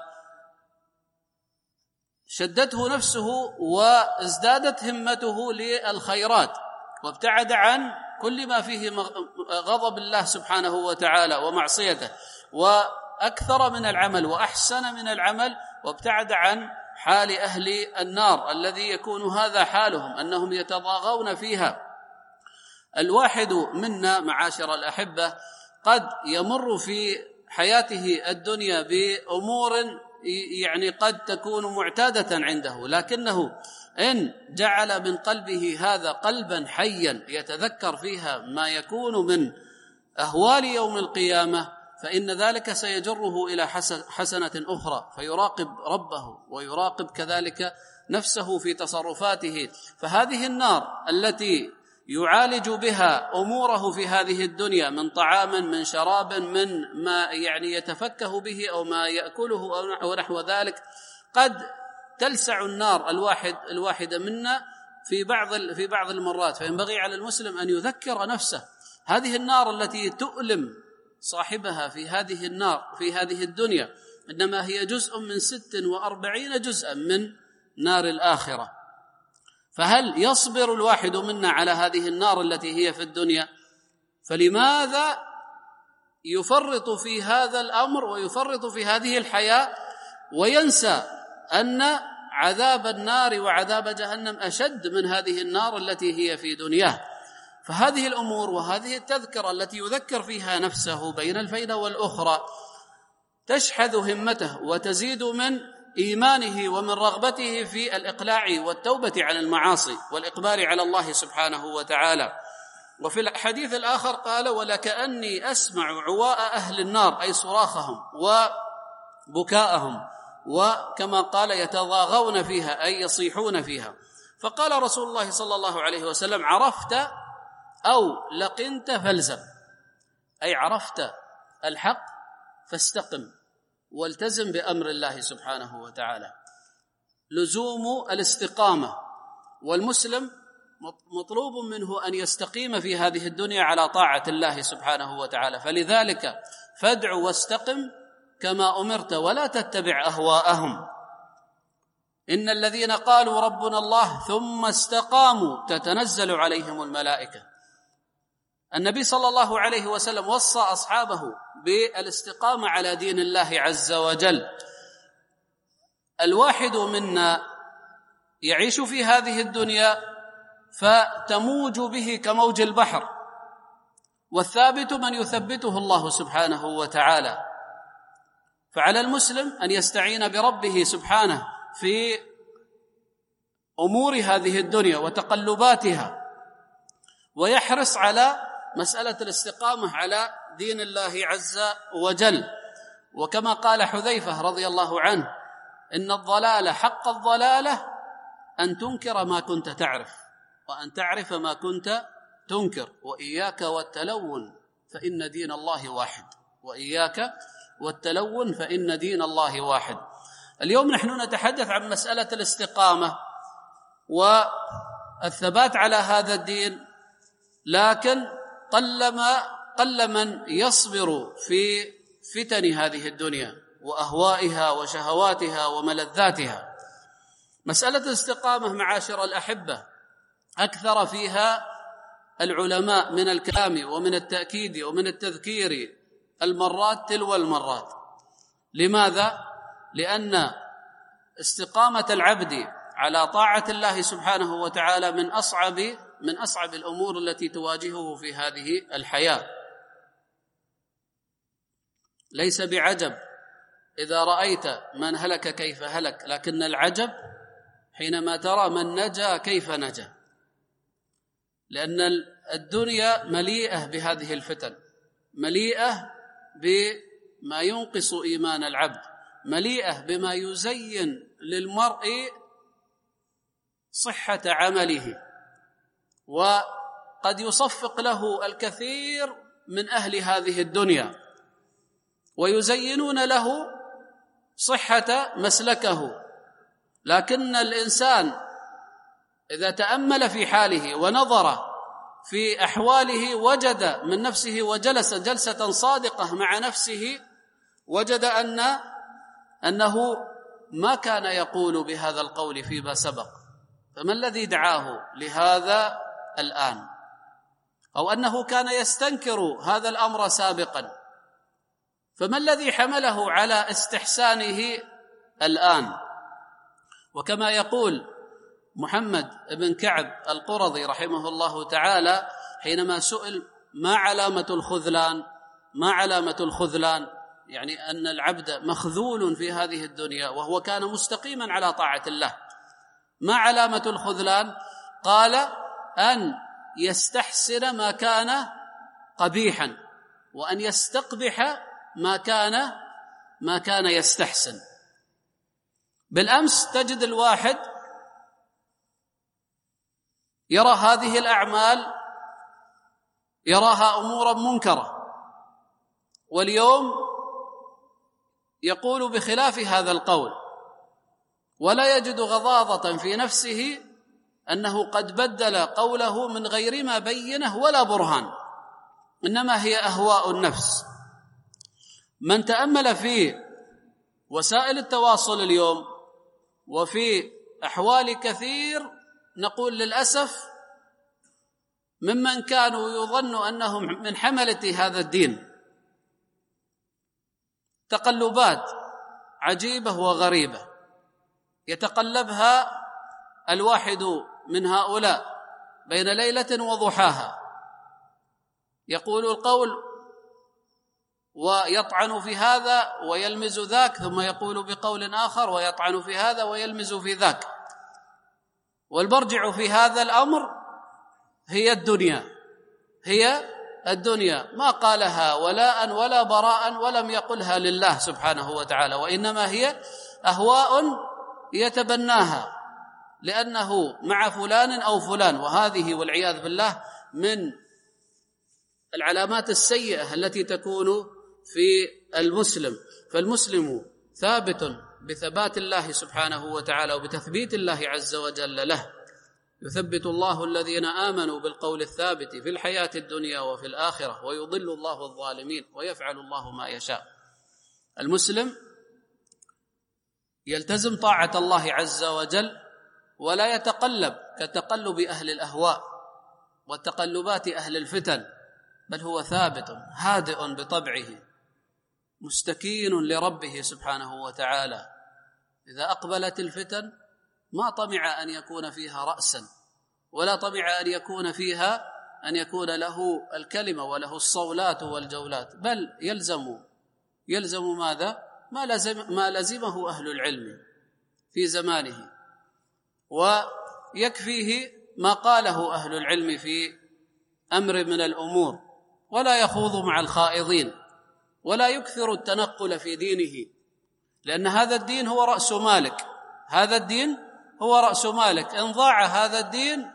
شدته نفسه وازدادت همته للخيرات، وابتعد عن كل ما فيه غضب الله سبحانه وتعالى ومعصيته، وأكثر من العمل وأحسن من العمل، وابتعد عن حال أهل النار الذي يكون هذا حالهم، أنهم يتضاغون فيها. الواحد منا معاشر الأحبة قد يمر في حياته الدنيا بأمور يعني قد تكون معتادة عنده، لكنه إن جعل من قلبه هذا قلبا حيا يتذكر فيها ما يكون من أهوال يوم القيامة، فإن ذلك سيجره إلى حسنة أخرى، فيراقب ربه ويراقب كذلك نفسه في تصرفاته. فهذه النار التي يعالج بها أموره في هذه الدنيا من طعام من شراب من ما يعني يتفكه به أو ما يأكله أو نحو ذلك، قد تلسع النار الواحد الواحدة منا في بعض في بعض المرات. فينبغي على المسلم أن يذكر نفسه هذه النار التي تؤلم صاحبها في هذه النار في هذه الدنيا، إنما هي جزء من ست وأربعين جزءا من نار الآخرة. فهل يصبر الواحد منا على هذه النار التي هي في الدنيا؟ فلماذا يفرط في هذا الأمر ويفرط في هذه الحياة وينسى أن عذاب النار وعذاب جهنم أشد من هذه النار التي هي في دنياه؟ فهذه الأمور وهذه التذكرة التي يذكر فيها نفسه بين الفينة والأخرى تشحذ همته وتزيد من إيمانه ومن رغبته في الإقلاع والتوبة عن المعاصي والإقبال على الله سبحانه وتعالى. وفي الحديث الآخر قال: ولكأني أسمع عواء أهل النار، أي صراخهم وبكاءهم، وكما قال يتضاغون فيها، أي يصيحون فيها. فقال رسول الله صلى الله عليه وسلم: عرفت أو لقنت فالزم، أي عرفت الحق فاستقم والتزم بأمر الله سبحانه وتعالى. لزوم الاستقامة، والمسلم مطلوب منه أن يستقيم في هذه الدنيا على طاعة الله سبحانه وتعالى. فلذلك فادع واستقم كما أمرت ولا تتبع أهواءهم. إن الذين قالوا ربنا الله ثم استقاموا تتنزل عليهم الملائكة. النبي صلى الله عليه وسلم وصى أصحابه بالاستقامة على دين الله عز وجل. الواحد منا يعيش في هذه الدنيا فتموج به كموج البحر، والثابت من يثبته الله سبحانه وتعالى. فعلى المسلم أن يستعين بربه سبحانه في أمور هذه الدنيا وتقلباتها، ويحرص على مسألة الاستقامة على دين الله عز وجل. وكما قال حذيفة رضي الله عنه: إن الضلال حق الضلالة أن تنكر ما كنت تعرف، وأن تعرف ما كنت تنكر، وإياك والتلون فإن دين الله واحد، وإياك والتلون فإن دين الله واحد. اليوم نحن نتحدث عن مسألة الاستقامة الثبات على هذا الدين، لكن قلما قل من يصبر في فتن هذه الدنيا وأهوائها وشهواتها وملذاتها. مسألة الاستقامة معاشر الأحبة أكثر فيها العلماء من الكلام ومن التأكيد ومن التذكير المرات تلو المرات. لماذا؟ لأن استقامة العبد على طاعة الله سبحانه وتعالى من أصعب من أصعب الأمور التي تواجهه في هذه الحياة. ليس بعجب إذا رأيت من هلك كيف هلك، لكن العجب حينما ترى من نجا كيف نجا، لأن الدنيا مليئة بهذه الفتن، مليئة بما ينقص إيمان العبد، مليئة بما يزين للمرء صحة عمله، وقد يصفق له الكثير من أهل هذه الدنيا ويزينون له صحة مسلكه. لكن الإنسان إذا تأمل في حاله ونظر في أحواله وجد من نفسه وجلس جلسة صادقة مع نفسه، وجد أن أنه ما كان يقول بهذا القول فيما سبق، فما الذي دعاه لهذا الآن؟ أو أنه كان يستنكر هذا الأمر سابقا، فما الذي حمله على استحسانه الآن؟ وكما يقول محمد بن كعب القرظي رحمه الله تعالى حينما سئل ما علامة الخذلان، ما علامة الخذلان يعني أن العبد مخذول في هذه الدنيا وهو كان مستقيما على طاعة الله، ما علامة الخذلان؟ قال أن يستحسن ما كان قبيحا وأن يستقبح ما كان ما كان يستحسن. بالأمس تجد الواحد يرى هذه الأعمال يراها أمورا منكرة، واليوم يقول بخلاف هذا القول، ولا يجد غضاضة في نفسه أنه قد بدل قوله من غير ما بينه ولا برهان، إنما هي أهواء النفس. من تأمل في وسائل التواصل اليوم وفي أحوال كثير، نقول للأسف ممن كانوا يظن أنهم من حملة هذا الدين، تقلبات عجيبة وغريبة يتقلبها الواحد من هؤلاء بين ليلة وضحاها، يقول القول ويطعن في هذا ويلمز ذاك، ثم يقول بقول آخر ويطعن في هذا ويلمز في ذاك، والمرجع في هذا الأمر هي الدنيا، هي الدنيا، ما قالها ولاء ولا براء ولم يقلها لله سبحانه وتعالى، وإنما هي أهواء يتبناها لأنه مع فلان أو فلان. وهذه والعياذ بالله من العلامات السيئة التي تكون في المسلم. فالمسلم ثابت بثبات الله سبحانه وتعالى وبتثبيت الله عز وجل له، يثبت الله الذين آمنوا بالقول الثابت في الحياة الدنيا وفي الآخرة ويضل الله الظالمين ويفعل الله ما يشاء. المسلم يلتزم طاعة الله عز وجل ولا يتقلب كتقلب أهل الأهواء وتقلبات أهل الفتن، بل هو ثابت هادئ بطبعه مستكين لربه سبحانه وتعالى. إذا أقبلت الفتن ما طمع أن يكون فيها رأسا، ولا طمع أن يكون فيها أن يكون له الكلمة وله الصولات والجولات، بل يلزم يلزم ماذا؟ ما لزم ما لزمه أهل العلم في زمانه، ويكفيه ما قاله أهل العلم في أمر من الأمور، ولا يخوض مع الخائضين ولا يكثر التنقل في دينه، لأن هذا الدين هو رأس مالك، هذا الدين هو رأس مالك. إن ضاع هذا الدين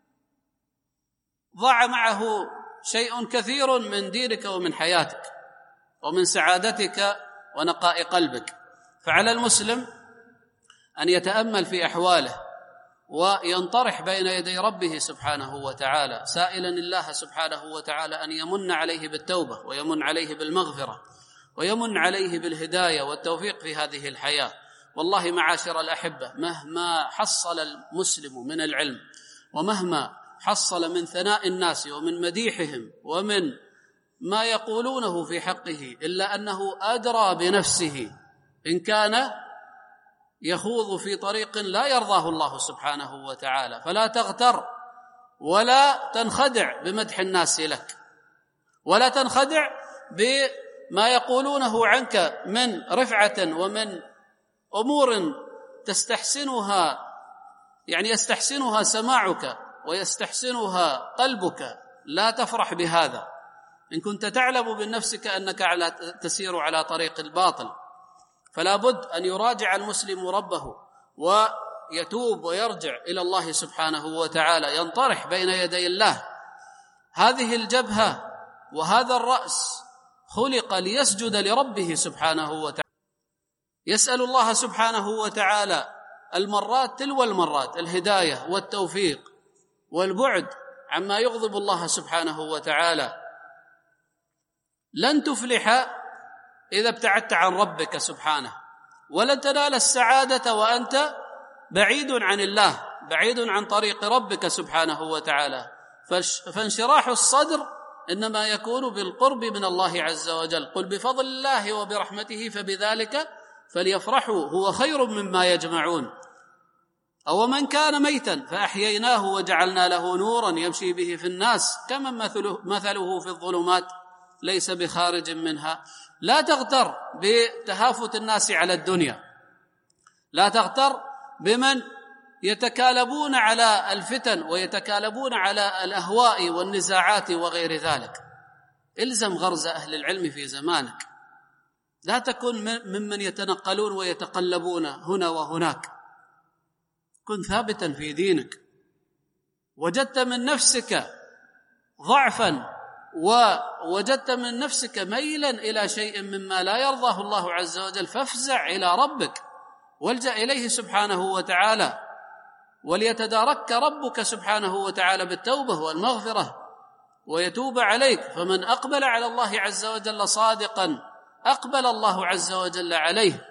ضاع معه شيء كثير من دينك ومن حياتك ومن سعادتك ونقاء قلبك. فعلى المسلم أن يتأمل في أحواله وينطرح بين يدي ربه سبحانه وتعالى سائلا الله سبحانه وتعالى أن يمن عليه بالتوبة ويمن عليه بالمغفرة ويمن عليه بالهداية والتوفيق في هذه الحياة. والله معاشر الأحبة، مهما حصل المسلم من العلم ومهما حصل من ثناء الناس ومن مديحهم ومن ما يقولونه في حقه، إلا أنه أدرى بنفسه إن كان يخوض في طريق لا يرضاه الله سبحانه وتعالى. فلا تغتر ولا تنخدع بمدح الناس لك، ولا تنخدع بما يقولونه عنك من رفعة ومن أمور تستحسنها، يعني يستحسنها سماعك ويستحسنها قلبك. لا تفرح بهذا إن كنت تعلم بنفسك أنك على تسير على طريق الباطل. فلا بد أن يراجع المسلم ربه ويتوب ويرجع إلى الله سبحانه وتعالى، ينطرح بين يدي الله. هذه الجبهة وهذا الرأس خلق ليسجد لربه سبحانه وتعالى، يسأل الله سبحانه وتعالى المرات تلو المرات الهداية والتوفيق والبعد عما يغضب الله سبحانه وتعالى. لن تفلح إذا ابتعدت عن ربك سبحانه، ولن تنال السعادة وأنت بعيد عن الله، بعيد عن طريق ربك سبحانه وتعالى. فانشراح الصدر إنما يكون بالقرب من الله عز وجل. قل بفضل الله وبرحمته فبذلك فليفرحوا هو خير مما يجمعون. أو من كان ميتا فأحييناه وجعلنا له نورا يمشي به في الناس كمن مثله, مثله في الظلمات ليس بخارج منها. لا تغتر بتهافت الناس على الدنيا، لا تغتر بمن يتكالبون على الفتن ويتكالبون على الأهواء والنزاعات وغير ذلك. إلزم غرز أهل العلم في زمانك، لا تكن ممن يتنقلون ويتقلبون هنا وهناك. كن ثابتا في دينك. وجدت من نفسك ضعفا ووجدت من نفسك ميلا إلى شيء مما لا يرضاه الله عز وجل، فافزع إلى ربك والجأ إليه سبحانه وتعالى، وليتدارك ربك سبحانه وتعالى بالتوبة والمغفرة ويتوب عليك. فمن أقبل على الله عز وجل صادقا أقبل الله عز وجل عليه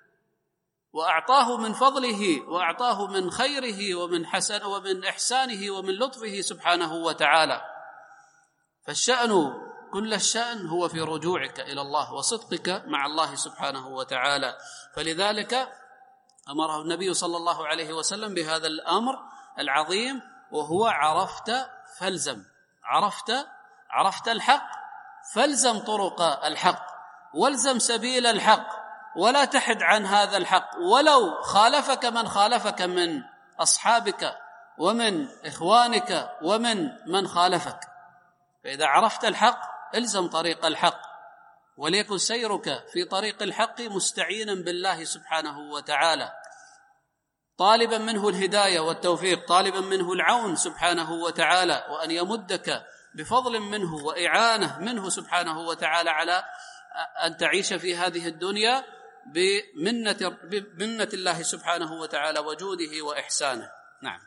وأعطاه من فضله وأعطاه من خيره ومن حسن ومن إحسانه ومن لطفه سبحانه وتعالى. فالشأن كل الشأن هو في رجوعك إلى الله وصدقك مع الله سبحانه وتعالى. فلذلك أمره النبي صلى الله عليه وسلم بهذا الأمر العظيم، وهو عرفت فالزم. عرفت عرفت الحق فالزم طرق الحق والزم سبيل الحق، ولا تحد عن هذا الحق ولو خالفك من خالفك من أصحابك ومن إخوانك ومن من خالفك. فإذا عرفت الحق الزم طريق الحق، وليكن سيرك في طريق الحق مستعينا بالله سبحانه وتعالى، طالبا منه الهداية والتوفيق، طالبا منه العون سبحانه وتعالى، وأن يمدك بفضل منه وإعانة منه سبحانه وتعالى على أن تعيش في هذه الدنيا بمنة, بمنة الله سبحانه وتعالى وجوده وإحسانه. نعم.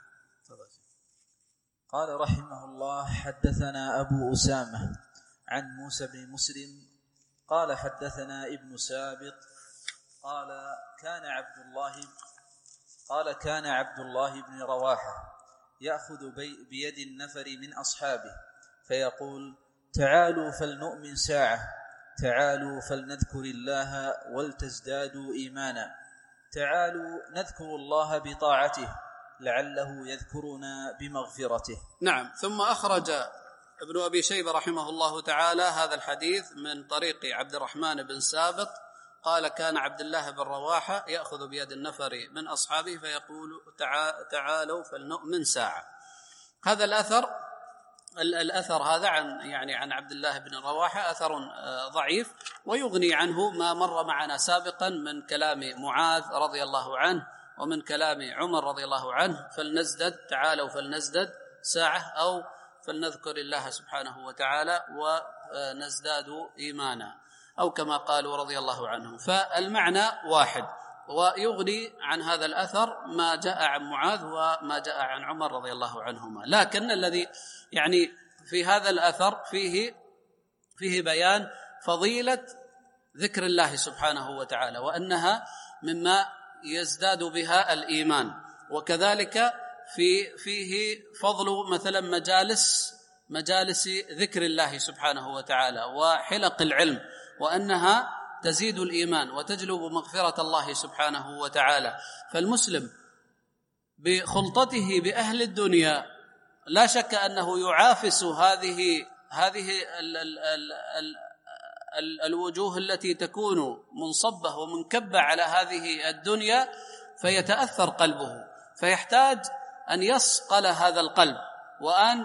قال رحمه الله: حدثنا أبو أسامة عن موسى بن مسلم قال حدثنا ابن سابط قال كان عبد الله قال كان عبد الله بن رواحة يأخذ بيد النفر من أصحابه فيقول: تعالوا فلنؤمن ساعة، تعالوا فلنذكر الله ولتزدادوا إيمانا، تعالوا نذكر الله بطاعته لعله يذكرنا بمغفرته. نعم. ثم أخرج ابن أبي شيبة رحمه الله تعالى هذا الحديث من طريق عبد الرحمن بن سابط قال كان عبد الله بن رواحة يأخذ بيد النفر من أصحابه فيقول: تعالوا فلنؤمن ساعة. هذا الأثر الأثر هذا عن يعني عن عبد الله بن رواحة أثر ضعيف، ويغني عنه ما مر معنا سابقا من كلام معاذ رضي الله عنه ومن كلام عمر رضي الله عنه: فلنزدد، تعالوا فلنزدد ساعة، أو فلنذكر الله سبحانه وتعالى ونزداد إيمانا، أو كما قالوا رضي الله عنهم. فالمعنى واحد، ويغني عن هذا الأثر ما جاء عن معاذ وما جاء عن عمر رضي الله عنهما. لكن الذي يعني في هذا الأثر فيه فيه بيان فضيلة ذكر الله سبحانه وتعالى، وأنها مما يزداد بها الإيمان، وكذلك في فيه فضل مثلا مجالس مجالس ذكر الله سبحانه وتعالى وحلق العلم، وأنها تزيد الإيمان وتجلب مغفرة الله سبحانه وتعالى. فالمسلم بخلطته بأهل الدنيا لا شك أنه يعافس هذه هذه ال ال ال ال ال الوجوه التي تكون منصبة ومنكبة على هذه الدنيا، فيتأثر قلبه، فيحتاج أن يصقل هذا القلب وأن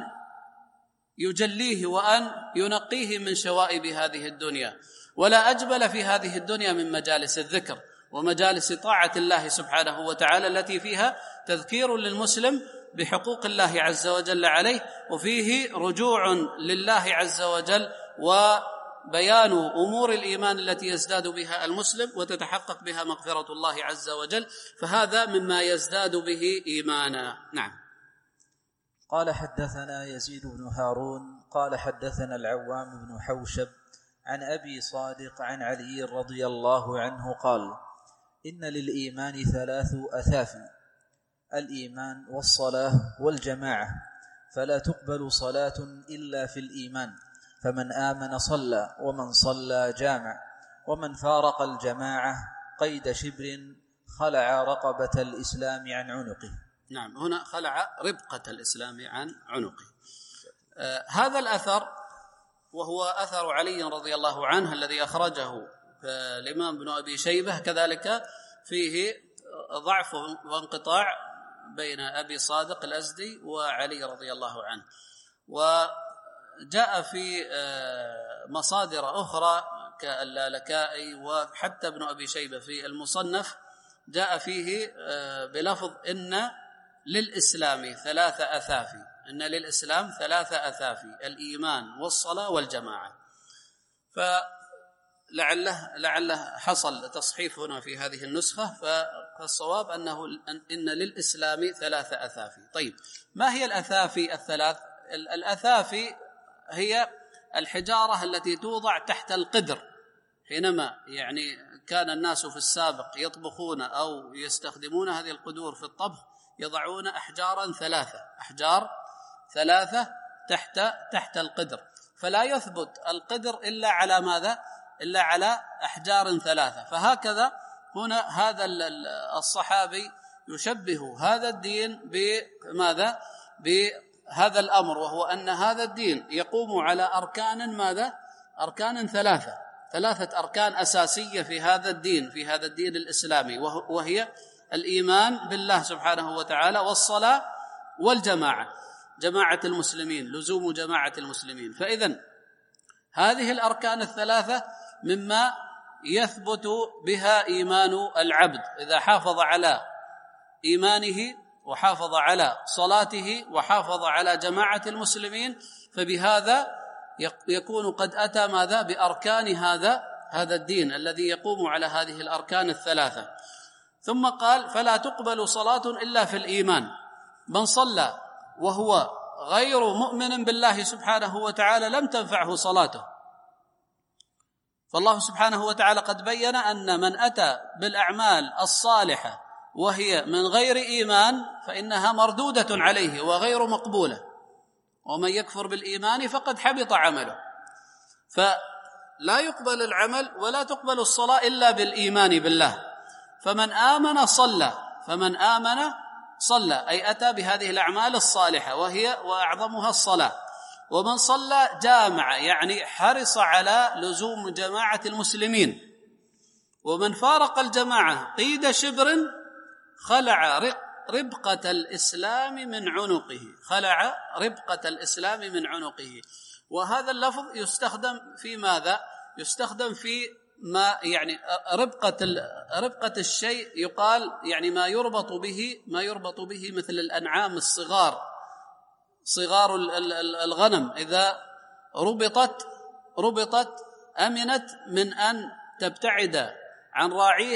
يجليه وأن ينقيه من شوائب هذه الدنيا. ولا أجمل في هذه الدنيا من مجالس الذكر ومجالس طاعة الله سبحانه وتعالى، التي فيها تذكير للمسلم بحقوق الله عز وجل عليه، وفيه رجوع لله عز وجل وبيان أمور الإيمان التي يزداد بها المسلم وتتحقق بها مغفرة الله عز وجل، فهذا مما يزداد به إيمانا. نعم. قال حدثنا يزيد بن هارون قال حدثنا العوام بن حوشب عن أبي صادق عن علي رضي الله عنه قال: إن للإيمان ثلاث أثافي: الإيمان والصلاة والجماعة، فلا تقبل صلاة إلا في الإيمان، فمن آمن صلى، ومن صلى جامع، ومن فارق الجماعة قيد شبر خلع رقبة الإسلام عن عنقه. نعم، هنا خلع ربقة الإسلام عن عنقه. آه هذا الأثر وهو أثر علي رضي الله عنه الذي أخرجه الإمام ابن أبي شيبة، كذلك فيه ضعف وانقطاع بين أبي صادق الأزدي وعلي رضي الله عنه. وجاء في مصادر أخرى كاللالكائي وحتى ابن أبي شيبة في المصنف جاء فيه بلفظ إن للإسلام ثلاث أثافي، إن للإسلام ثلاث أثافي: الإيمان والصلاة والجماعة. فلعله لعله حصل تصحيف هنا في هذه النسخة، فالصواب أنه إن للإسلام ثلاث أثافي. طيب، ما هي الأثافي الثلاث؟ الأثافي هي الحجارة التي توضع تحت القدر، حينما يعني كان الناس في السابق يطبخون أو يستخدمون هذه القدور في الطبخ، يضعون أحجارا ثلاثة أحجار ثلاثة تحت تحت القدر، فلا يثبت القدر إلا على ماذا؟ إلا على أحجار ثلاثة. فهكذا هنا هذا الصحابي يشبه هذا الدين بماذا؟ بهذا الأمر، وهو أن هذا الدين يقوم على أركان ماذا؟ أركان ثلاثة ثلاثة أركان أساسية في هذا الدين في هذا الدين الإسلامي، وهي الإيمان بالله سبحانه وتعالى، والصلاة، والجماعة، جماعة المسلمين، لزوم جماعة المسلمين. فإذن هذه الأركان الثلاثة مما يثبت بها إيمان العبد إذا حافظ على إيمانه وحافظ على صلاته وحافظ على جماعة المسلمين، فبهذا يكون قد أتى ماذا؟ بأركان هذا هذا الدين الذي يقوم على هذه الأركان الثلاثة. ثم قال: فلا تقبل صلاة إلا في الإيمان، من صلى وهو غير مؤمن بالله سبحانه وتعالى لم تنفعه صلاته. فالله سبحانه وتعالى قد بيّن أن من أتى بالأعمال الصالحة وهي من غير إيمان فإنها مردودة عليه وغير مقبولة، ومن يكفر بالإيمان فقد حبط عمله. فلا يقبل العمل ولا تقبل الصلاة إلا بالإيمان بالله. فمن آمن صلى فمن آمن صلى أي أتى بهذه الأعمال الصالحة وهي وأعظمها الصلاة. ومن صلى جامع يعني حرص على لزوم جماعة المسلمين. ومن فارق الجماعة قيد شبر خلع ربقة الإسلام من عنقه خلع ربقة الإسلام من عنقه. وهذا اللفظ يستخدم في ماذا؟ يستخدم في ما يعني ربقة ربقة الشيء، يقال يعني ما يربط به ما يربط به مثل الأنعام الصغار صغار الغنم، إذا ربطت ربطت أمنت من أن تبتعد عن راعيها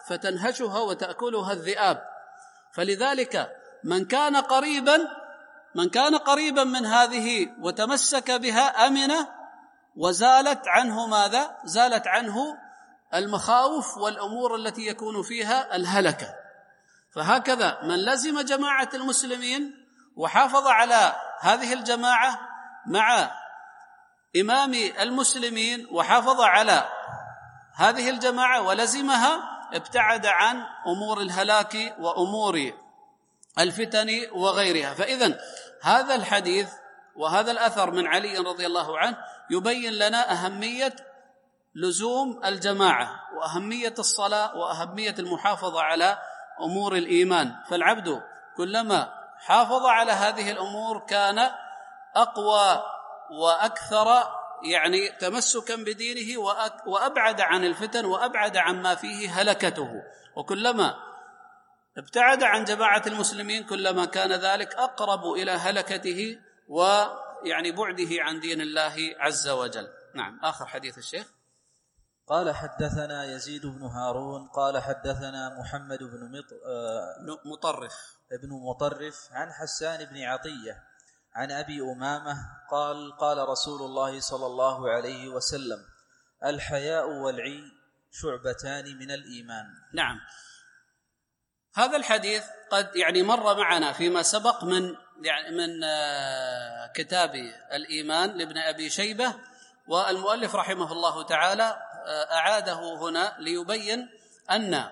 فتنهشها وتأكلها الذئاب. فلذلك من كان قريبا من كان قريبا من هذه وتمسك بها أمن، وزالت عنه ماذا؟ زالت عنه المخاوف والأمور التي يكون فيها الهلكة. فهكذا من لزم جماعة المسلمين وحافظ على هذه الجماعة مع إمام المسلمين وحافظ على هذه الجماعة ولزمها، ابتعد عن أمور الهلاك وأمور الفتن وغيرها. فإذن هذا الحديث وهذا الأثر من علي رضي الله عنه يبين لنا أهمية لزوم الجماعة وأهمية الصلاة وأهمية المحافظة على أمور الإيمان. فالعبد كلما حافظ على هذه الأمور كان أقوى وأكثر يعني تمسكا بدينه وأبعد عن الفتن وأبعد عن ما فيه هلكته. وكلما ابتعد عن جماعة المسلمين كلما كان ذلك أقرب إلى هلكته ويعني بعده عن دين الله عز وجل. نعم. آخر حديث الشيخ. قال حدثنا يزيد بن هارون قال حدثنا محمد بن مطرف ابن مطرف عن حسان بن عطية عن أبي أمامة قال قال رسول الله صلى الله عليه وسلم: الحياء والعي شعبتان من الإيمان. نعم. هذا الحديث قد يعني مر معنا فيما سبق من يعني من كتاب الإيمان لابن أبي شيبة، والمؤلف رحمه الله تعالى أعاده هنا ليبين أن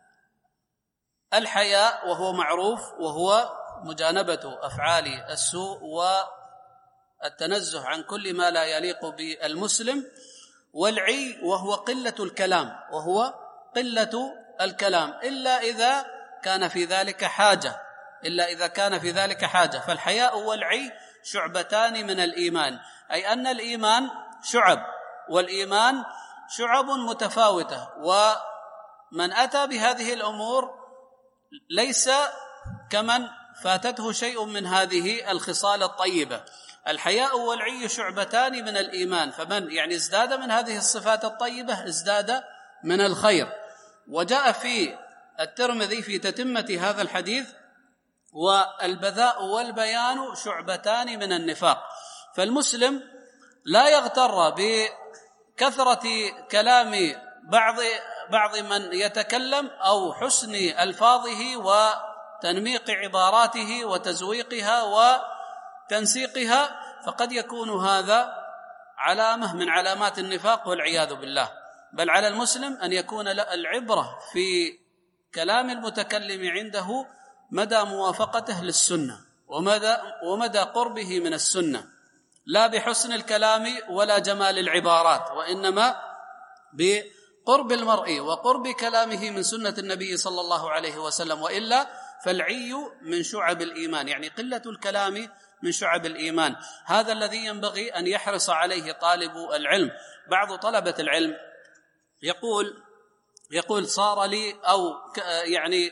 الحياء وهو معروف وهو مجانبة أفعال السوء والتنزه عن كل ما لا يليق بالمسلم، والعي وهو قلة الكلام وهو قلة الكلام إلا إذا كان في ذلك حاجة إلا إذا كان في ذلك حاجة. فالحياء والعي شعبتان من الإيمان، أي أن الإيمان شعب، والإيمان شعب متفاوتة، ومن أتى بهذه الأمور ليس كمن فاتته شيء من هذه الخصال الطيبة. الحياء والعي شعبتان من الإيمان، فمن يعني ازداد من هذه الصفات الطيبة ازداد من الخير. وجاء في الترمذي في تتمة هذا الحديث: والبذاء والبيان شعبتان من النفاق. فالمسلم لا يغتر بكثرة كلام بعض بعض من يتكلم أو حسن ألفاظه وتنميق عباراته وتزويقها وتنسيقها، فقد يكون هذا علامة من علامات النفاق والعياذ بالله. بل على المسلم أن يكون العبرة في كلام المتكلم عنده مدى موافقته للسنة ومدى, ومدى قربه من السنة، لا بحسن الكلام ولا جمال العبارات، وإنما بقرب المرء وقرب كلامه من سنة النبي صلى الله عليه وسلم. وإلا فالعي من شعب الإيمان، يعني قلة الكلام من شعب الإيمان. هذا الذي ينبغي أن يحرص عليه طالب العلم. بعض طلبة العلم يقول يقول صار لي أو يعني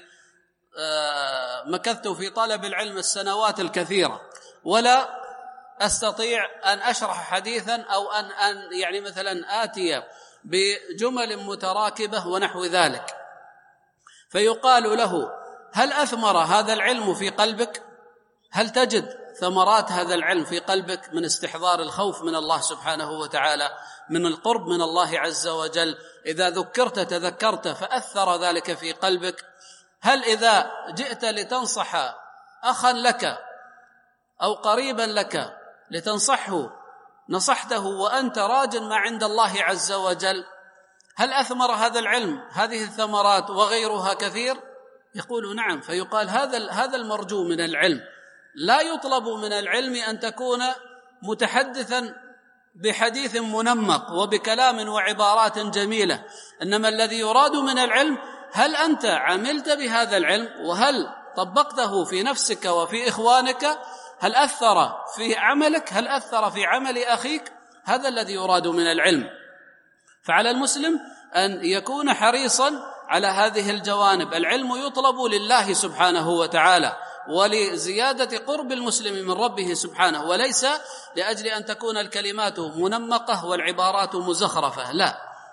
مكثت في طلب العلم السنوات الكثيرة ولا أستطيع أن أشرح حديثا أو أن أن يعني مثلا آتي بجمل متراكبة ونحو ذلك، فيقال له: هل أثمر هذا العلم في قلبك؟ هل تجد ثمرات هذا العلم في قلبك من استحضار الخوف من الله سبحانه وتعالى، من القرب من الله عز وجل؟ إذا ذكرت تذكرت فأثر ذلك في قلبك؟ هل إذا جئت لتنصح أخا لك أو قريبا لك لتنصحه نصحته وأنت راج ما عند الله عز وجل؟ هل أثمر هذا العلم هذه الثمرات وغيرها كثير؟ يقول: نعم. فيقال: هذا هذا المرجو من العلم. لا يطلب من العلم أن تكون متحدثا بحديث منمق وبكلام وعبارات جميلة، إنما الذي يراد من العلم: هل أنت عملت بهذا العلم؟ وهل طبقته في نفسك وفي إخوانك؟ هل أثر في عملك؟ هل أثر في عمل أخيك؟ هذا الذي يراد من العلم. فعلى المسلم أن يكون حريصا على هذه الجوانب. العلم يطلب لله سبحانه وتعالى ولزيادة قرب المسلم من ربه سبحانه، وليس لأجل أن تكون الكلمات منمقة والعبارات مزخرفة. لا،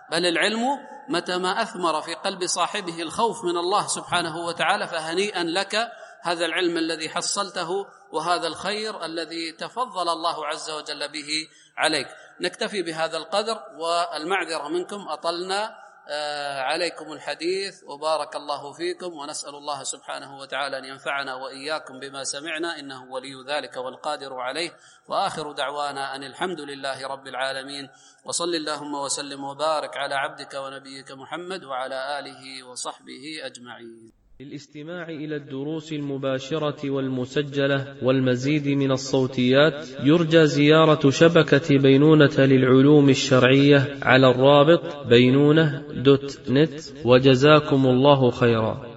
بل العلم متى ما أثمر في قلب صاحبه الخوف من الله سبحانه وتعالى فهنيئا لك، هذا العلم الذي حصلته وهذا الخير الذي تفضل الله عز وجل به عليك. نكتفي بهذا القدر، والمعذرة منكم أطلنا عليكم الحديث، وبارك الله فيكم، ونسأل الله سبحانه وتعالى أن ينفعنا وإياكم بما سمعنا، إنه ولي ذلك والقادر عليه. وآخر دعوانا أن الحمد لله رب العالمين، وصل اللهم وسلم وبارك على عبدك ونبيك محمد وعلى آله وصحبه أجمعين. للاستماع إلى الدروس المباشرة والمسجلة والمزيد من الصوتيات يرجى زيارة شبكة بينونة للعلوم الشرعية على الرابط بينونة دوت نت، وجزاكم الله خيرا.